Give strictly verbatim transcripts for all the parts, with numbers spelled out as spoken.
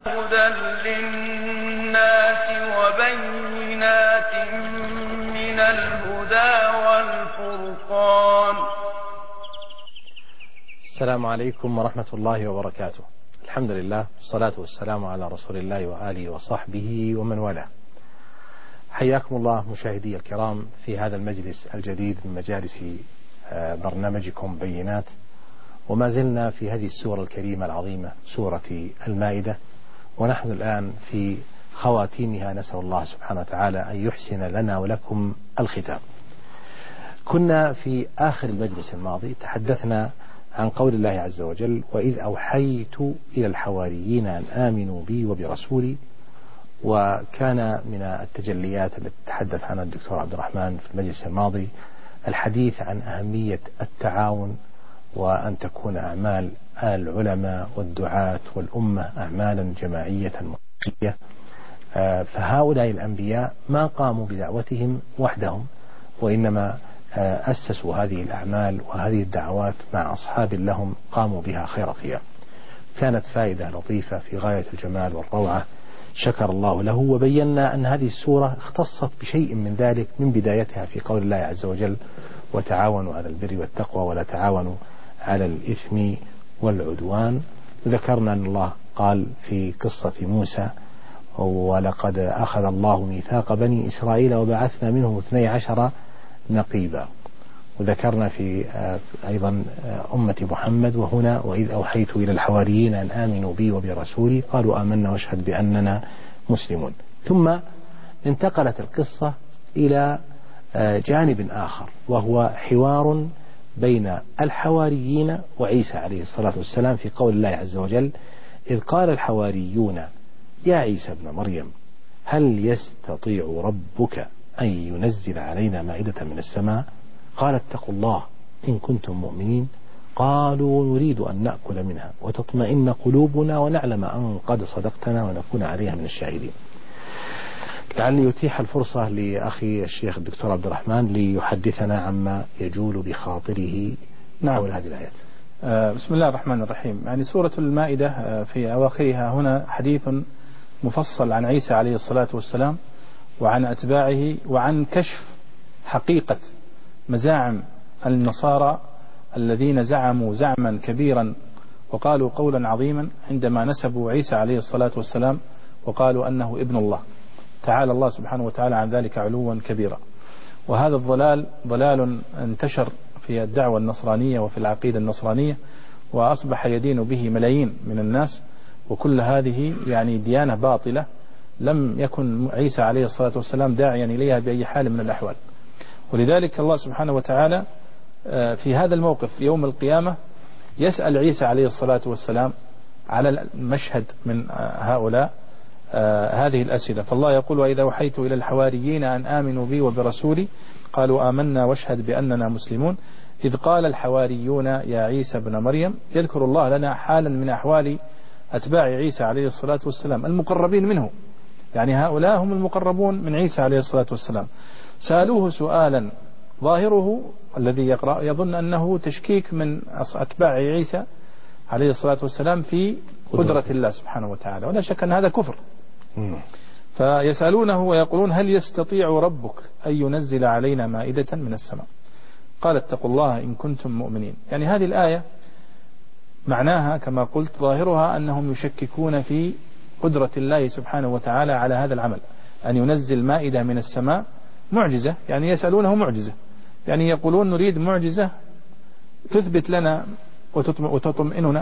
هدى للناس وبينات من الهدى والفرقان. السلام عليكم ورحمة الله وبركاته. الحمد لله والصلاة والسلام على رسول الله وآله وصحبه ومن والاه. حياكم الله مشاهدي الكرام في هذا المجلس الجديد من مجالس برنامجكم بينات، وما زلنا في هذه السورة الكريمة العظيمة سورة المائدة، ونحن الآن في خواتيمها. نسأل الله سبحانه وتعالى أن يحسن لنا ولكم الختام. كنا في آخر المجلس الماضي تحدثنا عن قول الله عز وجل: وإذ أوحيت إلى الحواريين أن آمنوا بي وبرسولي. وكان من التجليات التي تحدث عنها الدكتور عبد الرحمن في المجلس الماضي الحديث عن أهمية التعاون، وأن تكون أعمال العلماء والدعاة والأمة أعمالا جماعية مرئية. فهؤلاء الأنبياء ما قاموا بدعوتهم وحدهم، وإنما أسسوا هذه الأعمال وهذه الدعوات مع أصحاب لهم قاموا بها خير قيام. كانت فائدة لطيفة في غاية الجمال والروعة، شكر الله له. وبينا أن هذه السورة اختصت بشيء من ذلك من بدايتها في قول الله عز وجل: وتعاونوا على البر والتقوى ولا تعاونوا على الإثم والعدوان. ذكرنا أن الله قال في قصة موسى: ولقد أخذ الله ميثاق بني إسرائيل وبعثنا منهم اثني عشر نقيبا. وذكرنا في أيضا أمة محمد: وهنا وإذ أوحيت إلى الحواريين أن آمنوا بي وبرسولي قالوا آمنا واشهد بأننا مسلمون. ثم انتقلت القصة إلى جانب آخر، وهو حوار بين الحواريين وعيسى عليه الصلاة والسلام في قول الله عز وجل: إذ قال الحواريون يا عيسى ابن مريم هل يستطيع ربك أن ينزل علينا مائدة من السماء؟ قال اتقوا الله إن كنتم مؤمنين. قالوا نريد أن نأكل منها وتطمئن قلوبنا ونعلم أن قد صدقتنا ونكون عليها من الشاهدين. لعلي يتيح الفرصة لأخي الشيخ الدكتور عبد الرحمن ليحدثنا عما يجول بخاطره نعم. حول هذه الآيات. آه بسم الله الرحمن الرحيم. يعني سورة المائدة آه في أواخرها هنا حديث مفصل عن عيسى عليه الصلاة والسلام وعن أتباعه، وعن كشف حقيقة مزاعم النصارى الذين زعموا زعما كبيرا وقالوا قولا عظيما عندما نسبوا عيسى عليه الصلاة والسلام وقالوا أنه ابن الله. تعالى الله سبحانه وتعالى عن ذلك علوا كبيرا. وهذا الضلال ضلال انتشر في الدعوة النصرانية وفي العقيدة النصرانية، وأصبح يدين به ملايين من الناس، وكل هذه يعني ديانة باطلة لم يكن عيسى عليه الصلاة والسلام داعيا إليها بأي حال من الأحوال. ولذلك الله سبحانه وتعالى في هذا الموقف يوم القيامة يسأل عيسى عليه الصلاة والسلام على المشهد من هؤلاء هذه الأسئلة. فالله يقول: وإذا أوحيت إلى الحواريين أن آمنوا بي وبرسولي قالوا آمنا واشهد بأننا مسلمون إذ قال الحواريون يا عيسى ابن مريم. يذكر الله لنا حالا من أحوال أتباع عيسى عليه الصلاة والسلام المقربين منه، يعني هؤلاء هم المقربون من عيسى عليه الصلاة والسلام. سألوه سؤالا ظاهره الذي يقرأ يظن أنه تشكيك من أتباع عيسى عليه الصلاة والسلام في قدرة الله سبحانه وتعالى، ولا شك أن هذا كفر. فيسألونه ويقولون: هل يستطيع ربك أن ينزل علينا مائدة من السماء؟ قال اتقوا الله إن كنتم مؤمنين. يعني هذه الآية معناها كما قلت ظاهرها أنهم يشككون في قدرة الله سبحانه وتعالى على هذا العمل، أن ينزل مائدة من السماء معجزة. يعني يسألونه معجزة، يعني يقولون نريد معجزة تثبت لنا وتطمئننا.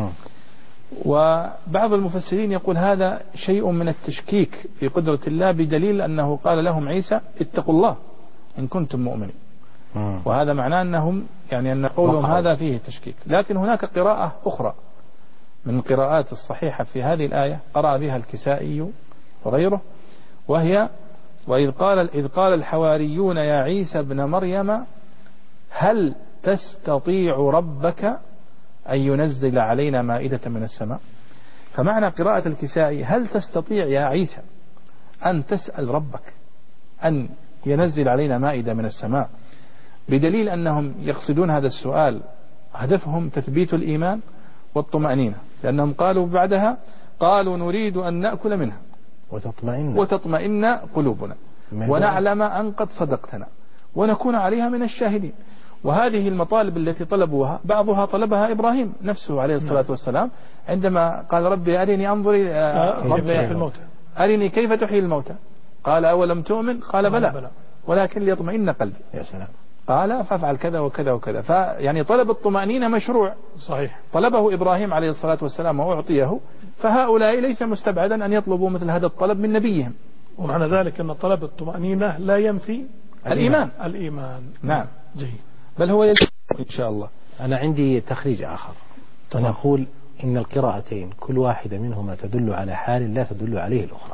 وبعض المفسرين يقول هذا شيء من التشكيك في قدرة الله، بدليل أنه قال لهم عيسى اتقوا الله إن كنتم مؤمنين. وهذا معناه أنهم يعني أن قولهم هذا فيه تشكيك. لكن هناك قراءة أخرى من القراءات الصحيحة في هذه الآية قرأ بها الكسائي وغيره، وهي: وإذ قال إذ قال الحواريون يا عيسى ابن مريم هل تستطيع ربك أن ينزل علينا مائدة من السماء. فمعنى قراءة الكسائي: هل تستطيع يا عيسى أن تسأل ربك أن ينزل علينا مائدة من السماء، بدليل أنهم يقصدون هذا السؤال هدفهم تثبيت الإيمان والطمأنينة، لأنهم قالوا بعدها: قالوا نريد أن نأكل منها وتطمئن وتطمئن قلوبنا ونعلم أن قد صدقتنا ونكون عليها من الشاهدين. وهذه المطالب التي طلبوها بعضها طلبها إبراهيم نفسه عليه الصلاة والسلام عندما قال ربي أرني أنظر ربي أرني كيف تحيي الموتى قال أولم تؤمن قال بلى ولكن ليطمئن قلبي. يا سلام. قال فافعل كذا وكذا وكذا. فيعني طلب الطمأنينة مشروع صحيح، طلبه إبراهيم عليه الصلاة والسلام وأعطيه، فهؤلاء ليس مستبعدا أن يطلبوا مثل هذا الطلب من نبيهم. ومعنى ذلك أن طلب الطمأنينة لا ينفي الإيمان. الإيمان. نعم جيد. بل هو يجب إن شاء الله. أنا عندي تخريج آخر. أنا أقول إن القراءتين كل واحدة منهما تدل على حال لا تدل عليه الأخرى.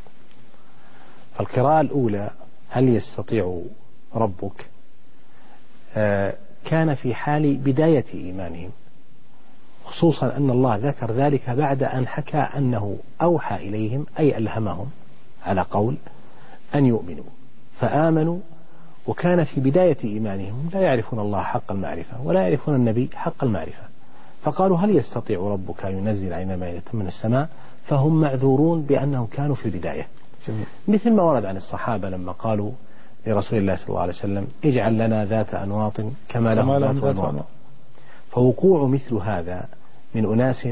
فالقراءة الأولى هل يستطيع ربك آه كان في حال بداية إيمانهم، خصوصا أن الله ذكر ذلك بعد أن حكى أنه أوحى إليهم أي ألهمهم على قول أن يؤمنوا فآمنوا، وكان في بداية إيمانهم لا يعرفون الله حق المعرفة ولا يعرفون النبي حق المعرفة، فقالوا هل يستطيع ربك أن ينزل علينا مائدة من السماء، فهم معذورون بأنهم كانوا في البداية. مثل ما ورد عن الصحابة لما قالوا لرسول الله صلى الله عليه وسلم اجعل لنا ذات أنواط كما لهم ذات أنواط. فوقوع مثل هذا من أناس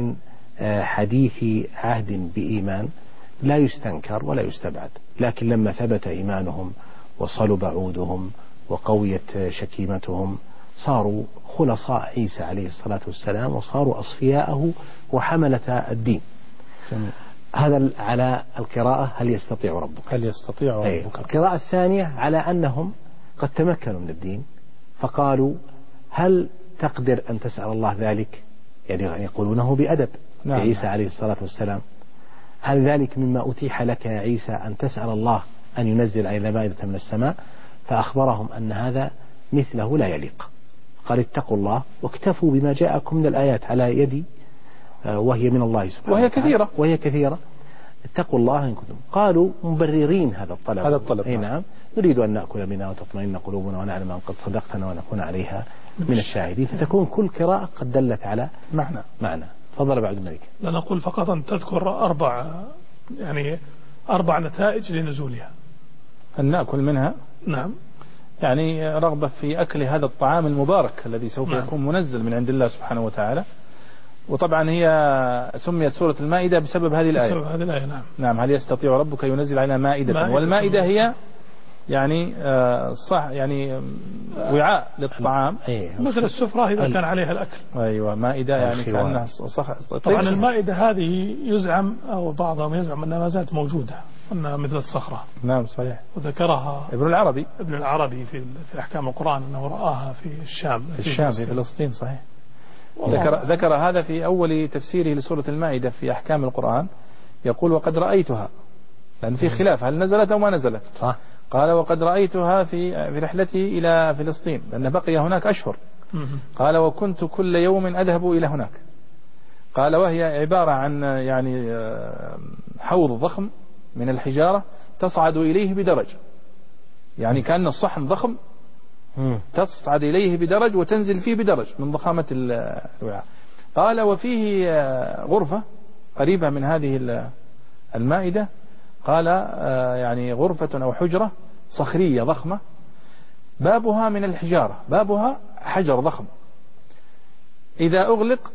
حديث عهد بإيمان لا يستنكر ولا يستبعد، لكن لما ثبت إيمانهم وصلب عودهم وقويت شكيمتهم صاروا خلصاء عيسى عليه الصلاة والسلام وصاروا أصفياءه وحملة الدين. جميل. هذا على القراءة هل يستطيع ربك. هل يستطيع ربك. القراءة الثانية على أنهم قد تمكنوا من الدين فقالوا هل تقدر أن تسأل الله ذلك، يعني يقولونه بأدب. نعم. عيسى عليه الصلاة والسلام هل ذلك مما أتيح لك يا عيسى أن تسأل الله أن ينزل علينا مائدة من السماء، فأخبرهم أن هذا مثله لا يليق. قال اتقوا الله واكتفوا بما جاءكم من الآيات على يدي وهي من الله سبحانه وهي كثيرة وهي كثيرة اتقوا الله إن كنتم. قالوا مبررين هذا الطلب هذا الطلب أي نعم نريد أن نأكل منها وتطمئن قلوبنا ونعلم أن قد صدقتنا ونكون عليها من الشاهدين، فتكون كل قراءة قد دلت على معنى معنى. تفضل بعد الملك. لا نقول فقط أن تذكر أربع يعني أربع نتائج لنزولها. أن نأكل منها. نعم. يعني رغبة في أكل هذا الطعام المبارك الذي سوف نعم. يكون منزل من عند الله سبحانه وتعالى. وطبعا هي سميت سورة المائدة بسبب هذه الآية. بسبب هذه الآية. نعم. نعم هل يستطيع ربك ينزل علينا مائدة, مائدة والمائدة هي يعني آه صح يعني وعاء للطعام مثل السفرة إذا كان عليها الأكل. أيوة مائدة يعني كأنها صح. طبعا المائدة هذه يزعم أو بعضهم يزعم أنها ما زالت موجودة أنها مثل الصخرة. نعم صحيح. وذكرها ابن العربي ابن العربي في في أحكام القرآن أنه رآها في الشام في, في الشام في فلسطين صحيح. ذكر ذكر هذا في أول تفسيره لسورة المائدة في أحكام القرآن، يقول وقد رأيتها، لأن في خلاف هل نزلت أو ما نزلت. صح. قال وقد رأيتها في في رحلتي إلى فلسطين لأن بقي هناك أشهر. قال وكنت كل يوم أذهب إلى هناك. قال وهي عبارة عن يعني حوض ضخم من الحجارة تصعد إليه بدرج، يعني كأن الصحن ضخم تصعد إليه بدرج وتنزل فيه بدرج من ضخامة الوعاء. قال وفيه غرفة قريبة من هذه المائدة، قال يعني غرفة أو حجرة صخرية ضخمة بابها من الحجارة، بابها حجر ضخم إذا أغلق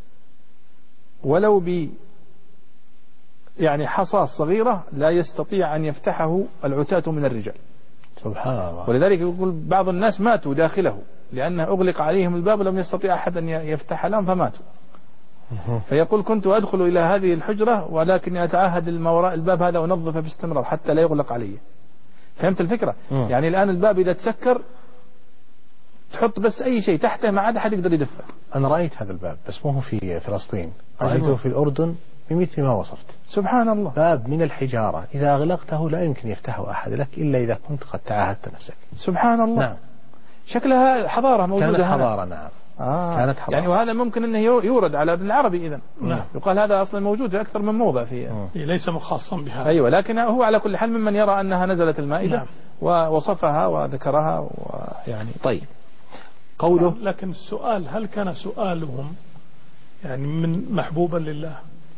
ولو ب يعني حصاة صغيرة لا يستطيع أن يفتحه العتاة من الرجال. سبحان الله. ولذلك يقول بعض الناس ماتوا داخله لأنه أغلق عليهم الباب ولم يستطيع أحد أن يفتح لهم فماتوا. فيقول كنت أدخل إلى هذه الحجرة ولكني أتعهد ما وراء الباب هذا ونظفه باستمرار حتى لا يغلق علي. فهمت الفكرة؟ مم. يعني الآن الباب إذا تسكر تحط بس أي شيء تحته ما عاد أحد يقدر يدفع. أنا رأيت هذا الباب بس مو في فلسطين، رأيته في الأردن بمثل ما وصفت. سبحان الله. باب من الحجارة إذا أغلقته لا يمكن يفتحه أحد لك إلا إذا كنت قد تعاهدت نفسك. سبحان الله. نعم. شكلها حضارة موجودة. كانت حضارة. نعم. آه. كانت حضارة. يعني وهذا ممكن أنه يورد على ابن العربي إذن. نعم. يقال هذا أصلا موجود في أكثر من موضع فيه. ليس مخصصا بها. أيوة لكن هو على كل حال ممن يرى أنها نزلت المائدة. نعم. ووصفها وذكرها ويعني. طيب قوله. لكن السؤال هل كان سؤالهم يعني من محبوبا لله؟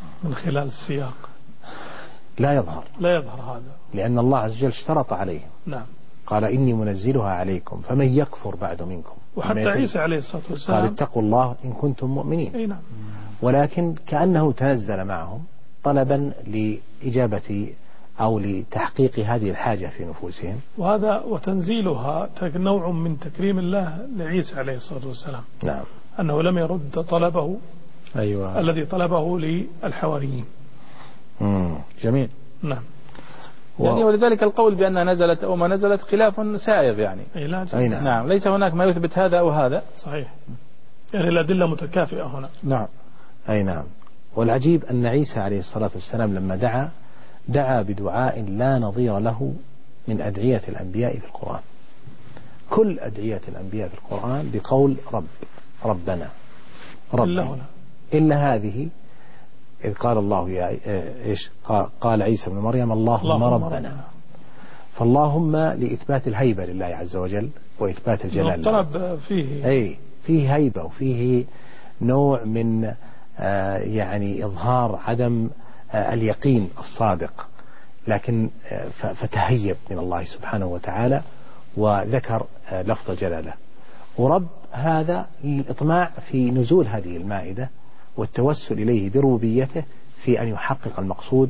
من خلال السياق لا يظهر لا يظهر هذا، لأن الله عز وجل اشترط عليهم. نعم. قال إني منزلها عليكم فمن يكفر بعد منكم. وحتى عيسى عليه الصلاة والسلام قال اتقوا الله إن كنتم مؤمنين. أي نعم. ولكن كأنه تنزل معهم طلبا لإجابة أو لتحقيق هذه الحاجة في نفوسهم. وهذا وتنزيلها نوع من تكريم الله لعيسى عليه الصلاة والسلام. نعم. أنه لم يرد طلبه أيوة. الذي طلبه للحواريين. مم. جميل. نعم. يعني ولذلك القول بأنها نزلت أو ما نزلت خلاف سائغ يعني. أي لا أي نعم. نعم. ليس هناك ما يثبت هذا أو هذا. صحيح. يعني الأدلة متكافئة هنا. نعم. أي نعم. والعجيب أن عيسى عليه الصلاة والسلام لما دعا دعا بدعاء لا نظير له من أدعية الأنبياء في القرآن. كل أدعية الأنبياء في القرآن بقول رب ربنا رب إلا هنا. إلا هذه إذ قال الله يا إيش قال عيسى بن مريم اللهم, اللهم ربنا, ربنا. فاللهم لإثبات الهيبة لله عز وجل وإثبات الجلال. الطلب فيه أي فيه هيبة وفيه نوع من آه يعني إظهار عدم آه اليقين الصادق، لكن آه فتهيب من الله سبحانه وتعالى وذكر آه لفظ جلاله. ورب هذا للإطماع في نزول هذه المائدة والتوسل إليه بربوبيته في أن يحقق المقصود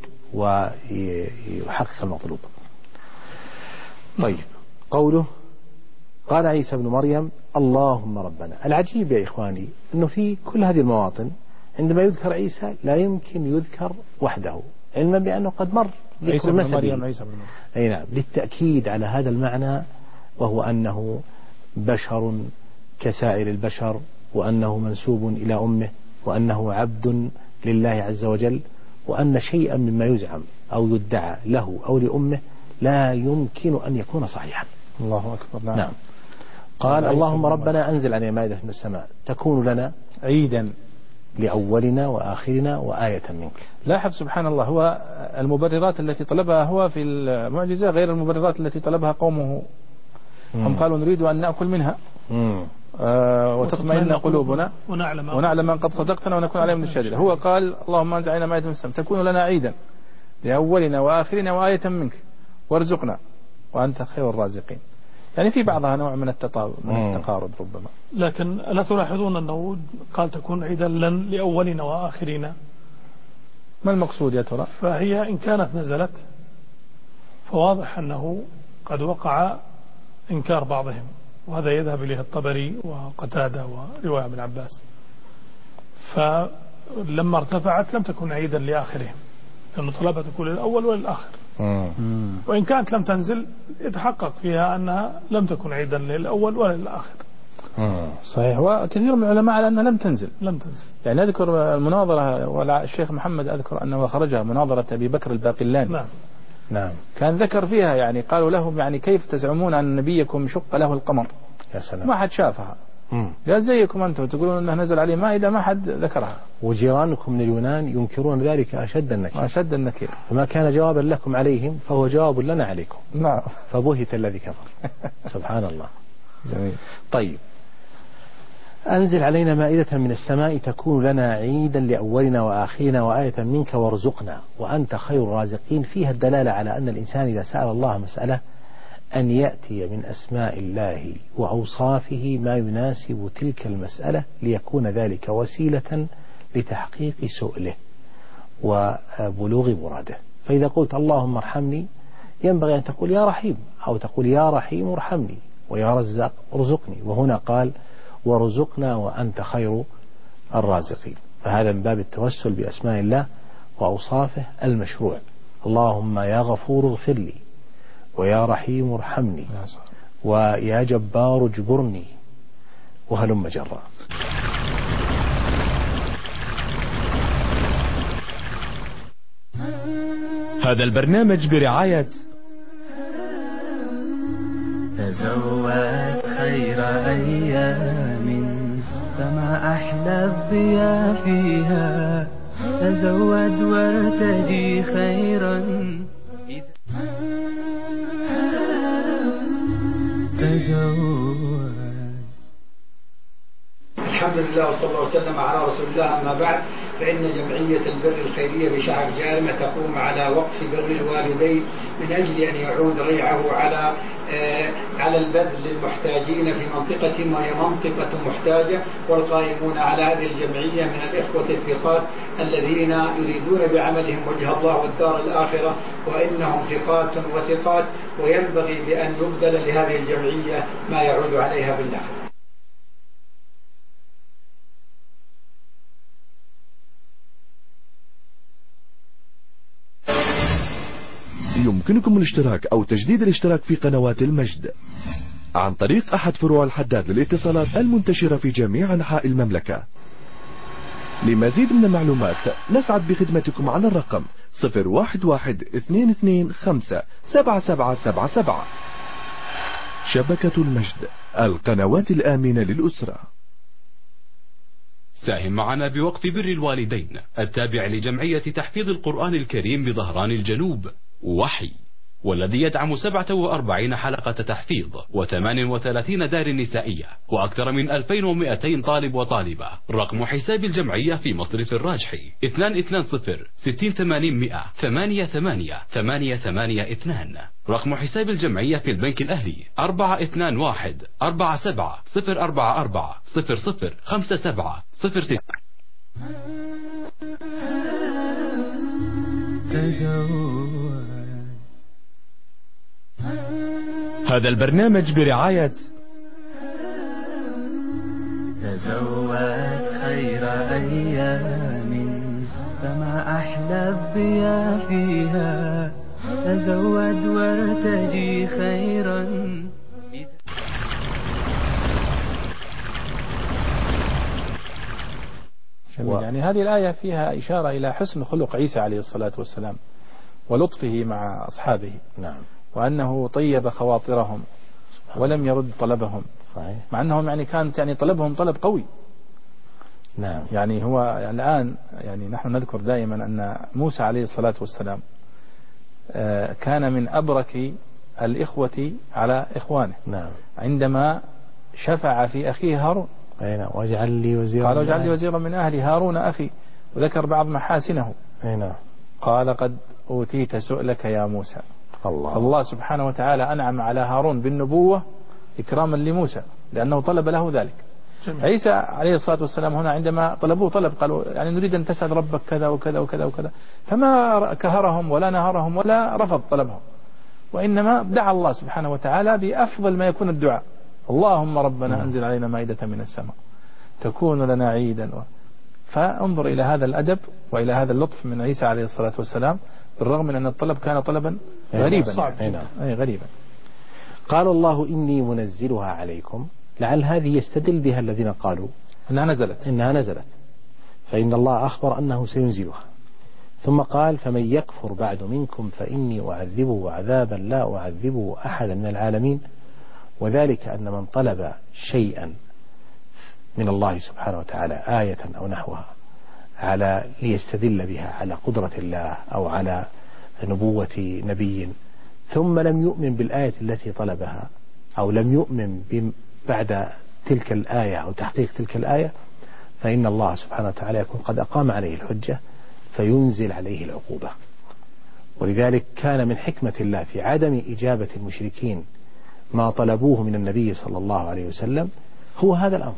ويحقق المطلوب. طيب قوله قال عيسى بن مريم اللهم ربنا. العجيب يا إخواني أنه في كل هذه المواطن عندما يذكر عيسى لا يمكن يذكر وحده، علما بأنه قد مر عيسى بن مريم عيسى بن مريم. أي نعم، للتأكيد على هذا المعنى، وهو أنه بشر كسائر البشر، وأنه منسوب إلى أمه، وأنه عبد لله عز وجل، وأن شيئا مما يزعم أو يدعى له أو لأمه لا يمكن أن يكون صحيحا. الله أكبر. نعم. نعم. قال اللهم ربنا أنزل علينا مائدة من السماء تكون لنا عيدا لأولنا وآخرنا وآية منك. لاحظ سبحان الله، هو المبررات التي طلبها هو في المعجزة غير المبررات التي طلبها قومه. مم. هم قالوا نريد أن نأكل منها آه وتطمئن قلوبنا ونعلم, ونعلم أن قد صدقتنا ونكون عليهم من الشهداء. هو قال اللهم أنزل علينا مائدة من السماء تكون لنا عيدا لأولنا وآخرنا وآية منك وارزقنا وأنت خير الرازقين. يعني في بعضها نوع من التطابق من التقارب ربما. لكن لا تلاحظون أنه قال تكون عيدا لن لأولنا وآخرنا؟ ما المقصود يا ترى؟ فهي إن كانت نزلت فواضح أنه قد وقع إنكار بعضهم، وهذا يذهب إليه الطبري وقتادة ورواية ابن عباس. فلما ارتفعت لم تكن عيدا لآخرهم، لأنه طلبها تكون للأول وللآخر. مم. وإن كانت لم تنزل يتحقق فيها أنها لم تكن عيدا للأول ولا للآخر. مم. صحيح. وكثير من العلماء على أنها لم تنزل لم تنزل يعني أذكر المناظرة، والشيخ محمد أذكر أنه خرجها مناظرة أبي بكر الباقلاني. نعم. نعم. كان ذكر فيها يعني قالوا لهم يعني كيف تزعمون أن نبيكم شق له القمر؟ يا سلام. ما حد شافها. مم. قال زيكم أنتم تقولون أنه نزل عليه مائدة ما حد ذكرها. وجيرانكم من اليونان ينكرون ذلك أشد النكير. أشد النكير. فما كان جوابا لكم عليهم فهو جواب لنا عليكم. نعم. فبهت الذي كفر. سبحان الله. جميل. طيب أنزل علينا مائدة من السماء تكون لنا عيدا لأولنا وآخرنا وآية منك وارزقنا وأنت خير الرازقين. فيها الدلالة على أن الإنسان إذا سأل الله مسألة أن يأتي من أسماء الله وأوصافه ما يناسب تلك المسألة ليكون ذلك وسيلة لتحقيق سؤله وبلوغ مراده. فإذا قلت اللهم ارحمني ينبغي أن تقول يا رحيم، أو تقول يا رحيم ارحمني، ويا رزاق ارزقني. وهنا قال وارزقنا وأنت خير الرازقين، فهذا من باب التوسل بأسماء الله وأوصافه المشروع. اللهم يا غفور اغفر لي، ويا رحيم ارحمني، ويا جبار اجبرني، وهلم جرا. هذا البرنامج برعاية تزود خير أيام فما أحلى الضياء فيها، تزود وارتجي خيرا تزود. الحمد لله وصلى الله وسلم على رسول الله. أما بعد، فإن جمعية البر الخيرية بشعر جارمة تقوم على وقف بر الوالدين من أجل أن يعود ريعه على على البذل للمحتاجين في منطقة وهي منطقة محتاجة. والقائمون على هذه الجمعية من الإخوة الثقات الذين يريدون بعملهم وجه الله والدار الآخرة، وإنهم ثقات وثقات، وينبغي بأن يبذل لهذه الجمعية ما يعود عليها بالآخرة. يمكنكم الاشتراك أو تجديد الاشتراك في قنوات المجد عن طريق أحد فروع الحداد للاتصالات المنتشرة في جميع أنحاء المملكة. لمزيد من المعلومات نسعد بخدمتكم على الرقم صفر واحد واحد اثنين اثنين خمسة سبعة سبعة سبعة سبعة. شبكة المجد، القنوات الآمنة للأسرة. ساهم معنا بوقف بر الوالدين التابع لجمعية تحفيظ القرآن الكريم بظهران الجنوب وحي، والذي يدعم سبعة وأربعين حلقة تحفيظ وثمان وثلاثين دار نسائية وأكثر من ألفين ومئتين طالب وطالبة. رقم حساب الجمعية في مصرف الراجحي اثنان اثنان صفر ستين ثمانين مئة ثمانية ثمانية ثمانية ثمانية اثنان. رقم حساب الجمعية في البنك الأهلي أربعة اثنان واحد أربعة سبعة صفر أربعة أربعة صفر صفر خمسة سبعة صفر ستة. هذا البرنامج برعاية تزود خير أيام فما أحلى الضياء فيها، تزود وارتجي خيرا. و... يعني هذه الآية فيها إشارة إلى حسن خلق عيسى عليه الصلاة والسلام ولطفه مع أصحابه. نعم. وأنه طيب خواطرهم ولم يرد طلبهم. صحيح. مع أنهم يعني كانت يعني طلبهم طلب قوي. نعم. يعني هو الآن يعني نحن نذكر دائما أن موسى عليه الصلاة والسلام كان من أبرك الإخوة على إخوانه. نعم. عندما شفع في أخيه هارون أين واجعل لي وزيرا قال واجعل لي وزيرا من أهلي هارون أخي، وذكر بعض محاسنه. أين قال قد أوتيت سؤلك يا موسى. الله. فالله سبحانه وتعالى أنعم على هارون بالنبوة إكراما لموسى لأنه طلب له ذلك. جميل. عيسى عليه الصلاة والسلام هنا عندما طلبوه طلب قالوا يعني نريد أن تسأل ربك كذا وكذا وكذا وكذا، فما كهرهم ولا نهرهم ولا رفض طلبهم، وإنما دعا الله سبحانه وتعالى بأفضل ما يكون الدعاء: اللهم ربنا أنزل علينا مائدة من السماء تكون لنا عيدا. فانظر إلى هذا الأدب وإلى هذا اللطف من عيسى عليه الصلاة والسلام، بالرغم من أن الطلب كان طلبا غريبا. صعب جدا. أي غريبا. قال الله إني منزلها عليكم، لعل هذه يستدل بها الذين قالوا إنها نزلت إنها نزلت فإن الله أخبر أنه سينزلها، ثم قال فمن يكفر بعد منكم فإني أعذبه عذابا لا أعذبه أحدا من العالمين. وذلك أن من طلب شيئا من الله سبحانه وتعالى آية أو نحوها على ليستدل بها على قدرة الله أو على نبوة نبي، ثم لم يؤمن بالآية التي طلبها أو لم يؤمن بعد تلك الآية أو تحقيق تلك الآية، فإن الله سبحانه وتعالى يكون قد أقام عليه الحجة فينزل عليه العقوبة. ولذلك كان من حكمة الله في عدم إجابة المشركين ما طلبوه من النبي صلى الله عليه وسلم هو هذا الأمر.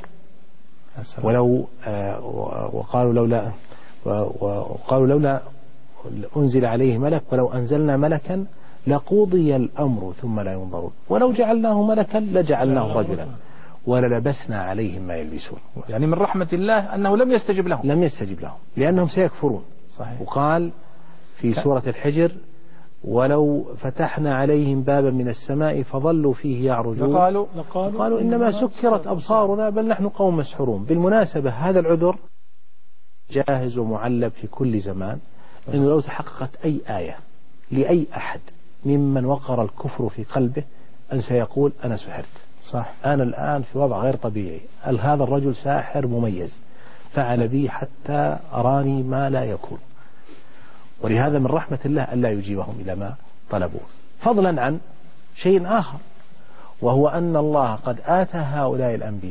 ولو آه وقالوا لولا وقالوا لولا أنزل عليه ملك ولو أنزلنا ملكا لقضي الأمر ثم لا ينظرون ولو جعلناه ملكا لجعلناه رجلا وللبسنا عليهم ما يلبسون. يعني من رحمة الله أنه لم يستجب لهم لم يستجب لهم لأنهم سيكفرون. صحيح. وقال في سورة الحجر ولو فتحنا عليهم بابا من السماء فظلوا فيه يعرجون قالوا قالوا إنما سكرت أبصارنا بل نحن قوم مسحورون. بالمناسبة هذا العذر جاهز ومعلب في كل زمان، إنه لو تحققت أي آية لأي أحد ممن وقر الكفر في قلبه أن سيقول أنا سحرت. صح. أنا الآن في وضع غير طبيعي، هذا الرجل ساحر مميز فعل بي حتى أراني ما لا يكون. ولهذا من رحمة الله ألا يجيبهم إلى ما طلبوه، فضلا عن شيء آخر، وهو أن الله قد آتى هؤلاء الأنبياء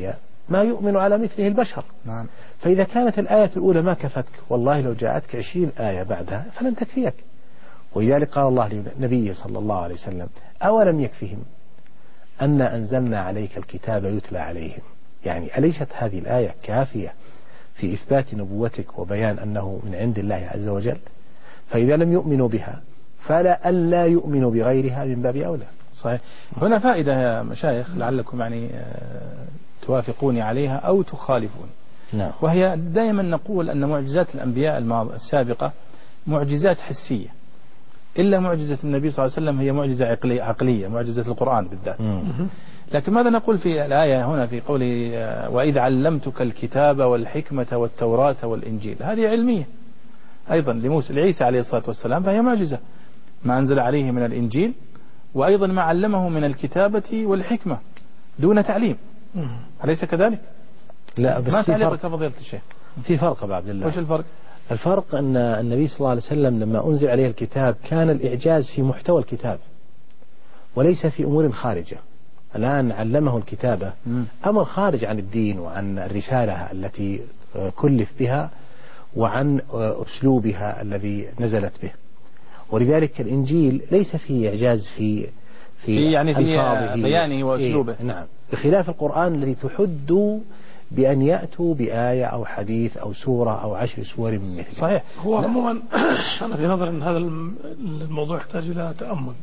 ما يؤمن على مثله البشر. نعم. فإذا كانت الآية الأولى ما كفتك، والله لو جاءتك عشرين آية بعدها فلن تكفيك. ولذلك قال الله لنبيه صلى الله عليه وسلم: أولم يكفهم أن أنزلنا عليك الكتاب يتلى عليهم. يعني أليست هذه الآية كافية في إثبات نبوتك وبيان أنه من عند الله عز وجل؟ فإذا لم يؤمنوا بها فلا ألا يؤمنوا بغيرها من باب أولى. صحيح. هنا فائدة يا مشايخ لعلكم يعني توافقوني عليها أو تخالفون. نعم. وهي دائما نقول أن معجزات الأنبياء السابقة معجزات حسية، إلا معجزة النبي صلى الله عليه وسلم هي معجزة عقلية, عقلية معجزة القرآن بالذات. لكن ماذا نقول في الآية هنا في قوله: وإذ علمتك الكتاب والحكمة والتوراة والإنجيل؟ هذه علمية أيضا لموسى لعيسى عليه الصلاة والسلام، فهي معجزة ما أنزل عليه من الإنجيل، وأيضا ما علمه من الكتابة والحكمة دون تعليم. أليس كذلك؟ لا، بس ما في تعليقك فرق. فضيلة الشيخ؟ في فرق أبو عبد الله. وش الفرق؟ الفرق أن النبي صلى الله عليه وسلم لما أنزل عليه الكتاب كان الإعجاز في محتوى الكتاب وليس في أمور خارجة. الآن علمه الكتابة أمر خارج عن الدين وعن الرسالة التي كلف بها وعن أسلوبها الذي نزلت به. ولذلك الإنجيل ليس فيه إعجاز في في يعني في ألفاظه بيانه وأسلوبه. إيه؟ نعم، بخلاف القرآن الذي تحد بأن يأتوا بآية أو حديث أو سورة أو عشر سور من مثله. صحيح. هو عموما أنا في نظر أن هذا الموضوع يحتاج إلى تأمل.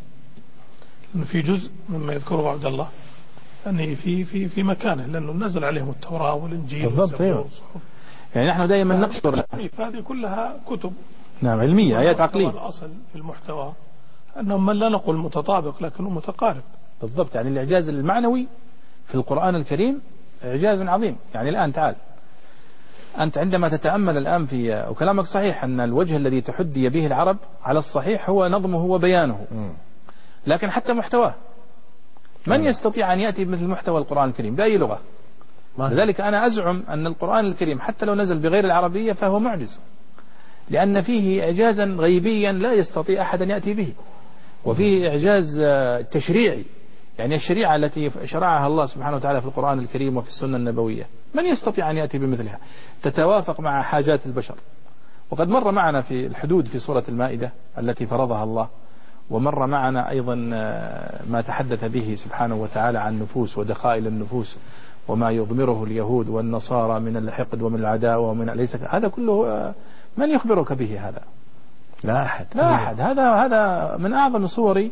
في جزء مما يذكره عبد الله أنه في في في مكانه، لأنه نزل عليهم التوراة والإنجيل والزبور. يعني نحن دائما نقصر. هذه كلها كتب نعم علمية، آيات عقلية. الأصل في المحتوى أنهم من لا نقول متطابق لكنه متقارب. بالضبط. يعني الإعجاز المعنوي في القرآن الكريم إعجاز عظيم. يعني الآن تعال أنت عندما تتأمل الآن في، وكلامك صحيح أن الوجه الذي تحدي به العرب على الصحيح هو نظمه وبيانه، لكن حتى محتواه من يستطيع أن يأتي بمثل محتوى القرآن الكريم بأي لغة؟ لذلك أنا أزعم أن القرآن الكريم حتى لو نزل بغير العربية فهو معجز، لأن فيه إعجازا غيبيا لا يستطيع أحد أن يأتي به، وفيه إعجاز تشريعي. يعني الشريعة التي شرعها الله سبحانه وتعالى في القرآن الكريم وفي السنة النبوية من يستطيع أن يأتي بمثلها تتوافق مع حاجات البشر. وقد مر معنا في الحدود في سورة المائدة التي فرضها الله، ومر معنا أيضا ما تحدث به سبحانه وتعالى عن نفوس ودخائل النفوس وما يضمره اليهود والنصارى من الحقد ومن العداوة ومن ليس هذا كله من يخبرك به؟ هذا لا أحد. لا أحد. هذا هذا من أعظم صور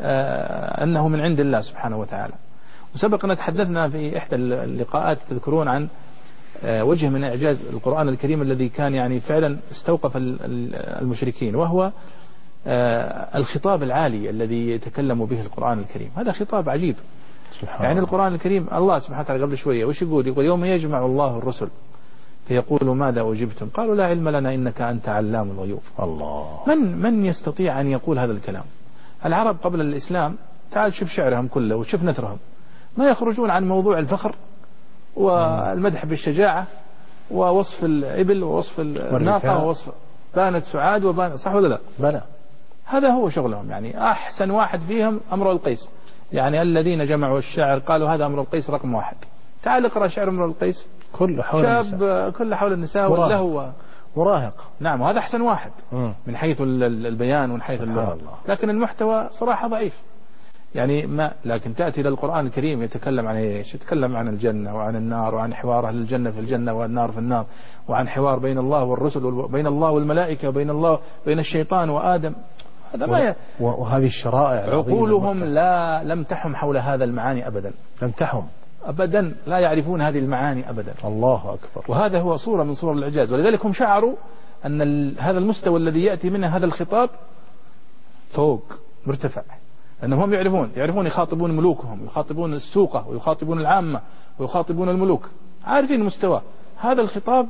أنه من عند الله سبحانه وتعالى. وسبق أن تحدثنا في إحدى اللقاءات تذكرون عن وجه من إعجاز القرآن الكريم الذي كان يعني فعلا استوقف المشركين، وهو الخطاب العالي الذي يتكلم به القرآن الكريم. هذا خطاب عجيب. يعني القرآن الكريم الله سبحانه وتعالى قبل شوية وش يقول؟ يقول: يوم يجمع الله الرسل فيقول ماذا أجبتم؟ قالوا لا علم لنا إنك أنت علام الغيوب. الله. من من يستطيع أن يقول هذا الكلام؟ العرب قبل الإسلام تعال شوف شعرهم كله وشوف نثرهم، ما يخرجون عن موضوع الفخر والمدح بالشجاعة ووصف الإبل ووصف الناقة ووصف بانت سعاد وبانت، صح ولا لا؟ بلى. هذا هو شغلهم. يعني أحسن واحد فيهم أمر القيس. يعني الذين جمعوا الشعر قالوا هذا أمر القيس رقم واحد. تعال اقرأ شعر أمر القيس كله حول شاب النساء. كله حول النساء واللهو مراهق. نعم، وهذا أحسن واحد مم. من حيث البيان ومن حيث اللغة، لكن المحتوى صراحة ضعيف. يعني ما لكن تأتي للقرآن الكريم يتكلم عن ايش؟ يتكلم عن الجنة وعن النار وعن حوار أهل الجنة في الجنة والنار في النار، وعن حوار بين الله والرسل وبين الله والملائكة وبين الله بين الشيطان وآدم. هذا ما ي... وهذه الشرائع عقولهم لا لم تحم حول هذا المعاني أبدا. لم تحم أبدا، لا يعرفون هذه المعاني أبدا. الله أكبر. وهذا هو صورة من صور الإعجاز. ولذلك هم شعروا أن ال... هذا المستوى الذي يأتي منه هذا الخطاب فوق مرتفع، أنهم يعرفون يعرفون يخاطبون ملوكهم، يخاطبون السوقة ويخاطبون العامة ويخاطبون الملوك، عارفين مستوى هذا الخطاب،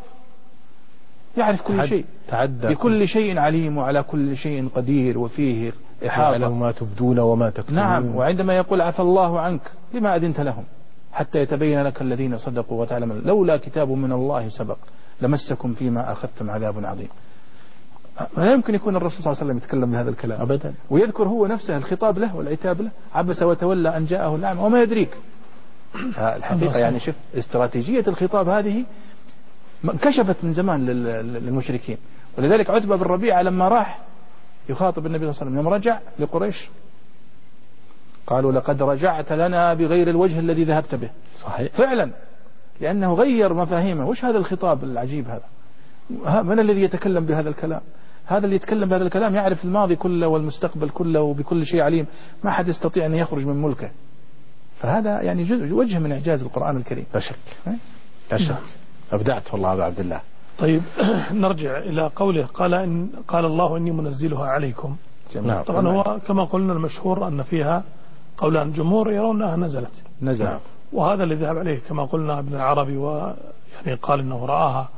يعرف كل شيء، بكل شيء عليم وعلى كل شيء قدير وفيه إحاطة، يعلم ما تبدون وما تكتمون. نعم. وعندما يقول عفى الله عنك لما أذنت لهم حتى يتبين لك الذين صدقوا وتعلم لولا كتاب من الله سبق لمسكم فيما أخذتم عذاب عظيم. لا يمكن يكون الرسول صلى الله عليه وسلم يتكلم بهذا الكلام أبدا، ويذكر هو نفسه الخطاب له والعتاب له. عبس وتولى أن جاءه الأعمى وما يدريك الحقيقة يعني شوف استراتيجية الخطاب هذه كشفت من زمان للمشركين. ولذلك عتبة بن ربيعة لما راح يخاطب النبي صلى الله عليه وسلم يوم رجع لقريش قالوا لقد رجعت لنا بغير الوجه الذي ذهبت به. صحيح فعلا، لأنه غير مفاهيمه. وش هذا الخطاب العجيب هذا؟ من الذي يتكلم بهذا الكلام؟ هذا اللي يتكلم بهذا الكلام يعرف الماضي كله والمستقبل كله وبكل شيء عليم، ما حد يستطيع أن يخرج من ملكه. فهذا يعني وجه من إعجاز القرآن الكريم. لا شك لا شك. أبدعت والله أبو عبد الله. طيب نرجع إلى قوله قال إن قال الله إني منزلها عليكم. نعم. طبعا هو كما قلنا المشهور أن فيها قولان الجمهور يرون أنها نزلت نزلت وهذا اللي ذهب عليه كما قلنا ابن العربي، ويعني قال إنه رآها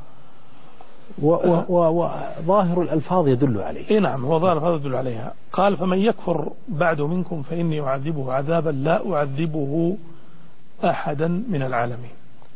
وظاهر الألفاظ يدل عليه. إيه نعم، هو ظاهر الألفاظ يدل عليها. قال فمن يكفر بعد منكم فإني أعذبه عذابا لا أعذبه أحدا من العالمين.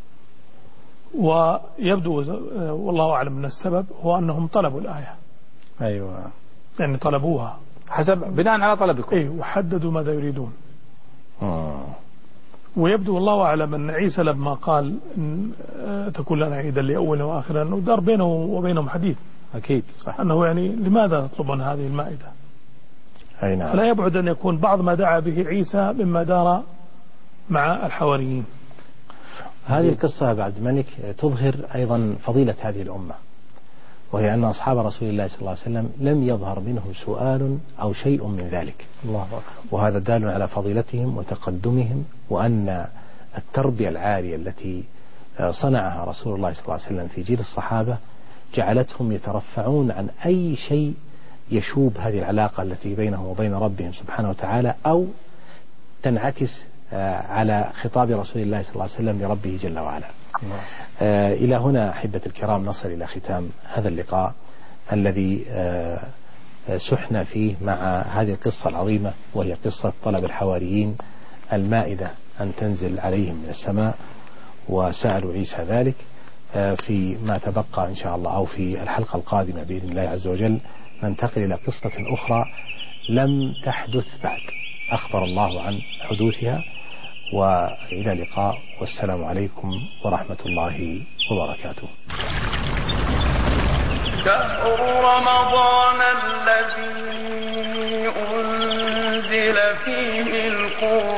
ويبدو والله أعلم من السبب هو أنهم طلبوا الآية. أيوة يعني طلبوها حسب بناء على طلبكم. إيه وحددوا ماذا يريدون. آه. ويبدو والله أعلم أن عيسى لما قال إن تكون لنا عيدا لأولنا وآخرنا أنه دار بينه وبينهم حديث. أكيد صح. أنه يعني لماذا يطلبون هذه المائدة؟ أي نعم. فلا يبعد أن يكون بعض ما دعا به عيسى مما دار مع الحواريين. هذه القصة يا عبد الملك تظهر أيضا فضيلة هذه الأمة، وهي أن أصحاب رسول الله صلى الله عليه وسلم لم يظهر منهم سؤال أو شيء من ذلك. الله أكبر. وهذا دال على فضيلتهم وتقدمهم، وأن التربية العالية التي صنعها رسول الله صلى الله عليه وسلم في جيل الصحابة جعلتهم يترفعون عن أي شيء يشوب هذه العلاقة التي بينهم وبين ربهم سبحانه وتعالى، أو تنعكس على خطاب رسول الله صلى الله عليه وسلم لربه جل وعلا. آه إلى هنا أحبة الكرام نصل إلى ختام هذا اللقاء الذي آه سحنا فيه مع هذه القصة العظيمة، وهي قصة طلب الحواريين المائدة أن تنزل عليهم من السماء، وسألوا عيسى ذلك. آه في ما تبقى إن شاء الله أو في الحلقة القادمة بإذن الله عز وجل ننتقل إلى قصة أخرى لم تحدث بعد، أخبر الله عن حدوثها. وإلى اللقاء، والسلام عليكم ورحمة الله وبركاته. شهر رمضان الذي أنزل فيه القرآن